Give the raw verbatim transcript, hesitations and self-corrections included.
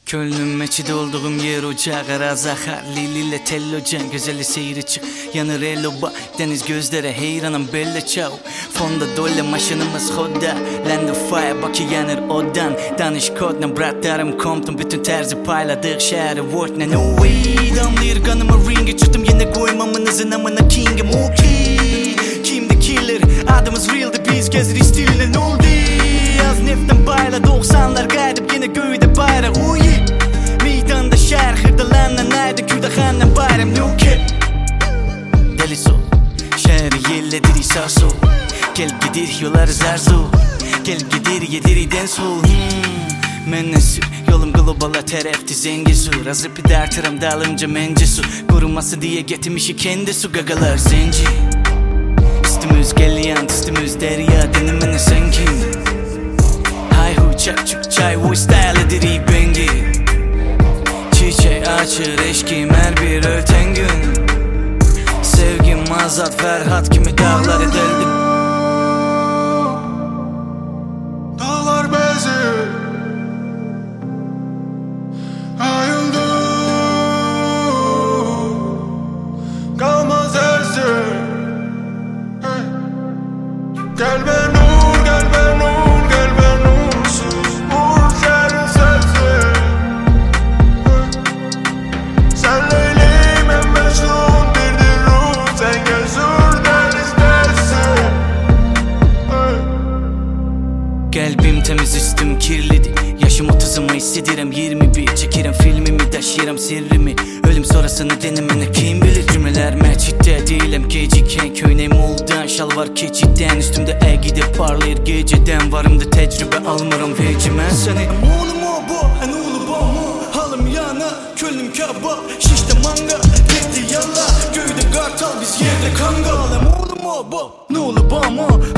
Kölnüm meçide olduğum yer ocağı Razakar Liliyle tello can güzeli seyri çık Yanır eloba deniz gözlere heyranım belle çav Fonda dole maşınımız hodda Land of fire bakı yanır odan Danış kodna bratlarım komptum bütün terzi payladık şehri Wortne no way damlayır kanıma ringe çıktım yine koymamınızın amına king'im okey Kimdi killer adımız realdi biz gezir istiline ne oldu Az neften bayla doksanlar kaydıp yine göğde bayrak oh yeah Meydanda şehir hırdalanla nayda küdahanla bayram no cap Deli sol şehri yelledir sağ sol Gel gidir yolları zarzo Gel gidir yedir den sol hmm. Men nesir yolum globala terefti zengi su Razıp dertirim dalınca mence su Kuruması diye getirmişi kendi su gagalar zenci Üstümüz geliyan üstümüz derya denemene sen kim Hay hu çak çuk çay voice style ediri bengi Çiçeği açır eşkim her bir öten gün Sevgim Azat Ferhat kimi dağlar edeldim Dağlar bezi ayıldı Kalmaz ersin hey. Gel be nur gel be nur gel be nursuz Vur şehrin sesi hey. Sen Leylim en meşhur birdir ruh Sen gözürden istersin hey. Kalbim temiz üstüm kirlidi Yaşım otuzuma hissedirim yirmi bir Çekirim filmimi taşıyorum sirrimi Ölüm sonrasını denemene kim bilir Cümleler meçhitte değilim geciken Köynem oldan şalvar keçitten Üstümde egide parlayır geceden Varımda tecrübe almırım vecimen seni Oğlum o bu en oğlu bu mu Halım yana kölnüm kaba Şişte manga gitti yalla Köyde kartal biz yerde kangal Oğlum o bu ne oğlu bu mu